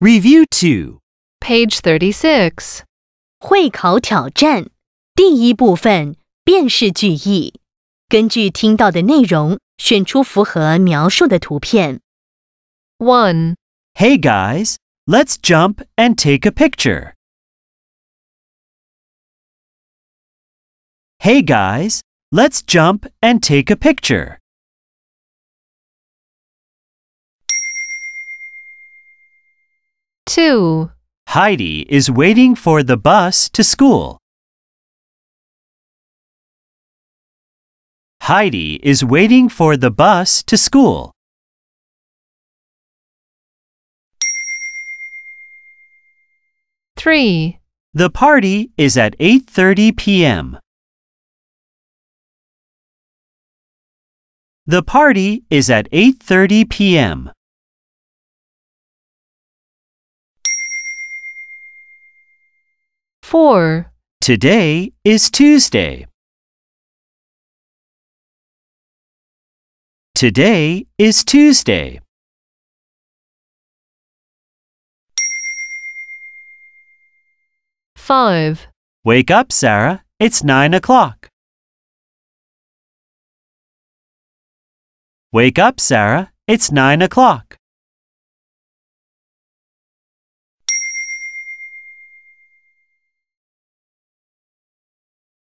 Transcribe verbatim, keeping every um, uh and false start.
Review two. Page thirty-six. 会考挑战第一部分辨识句意，根据听到的内容选出符合描述的图片。 one. Hey guys, let's jump and take a picture. Hey guys, let's jump and take a picture. two. Heidi is waiting for the bus to school. Heidi is waiting for the bus to school. three. The party is at eight thirty p m The party is at eight thirty p m four. Today is Tuesday. Today is Tuesday. five. Wake up, Sarah. It's nine o'clock. Wake up, Sarah. It's nine o'clock.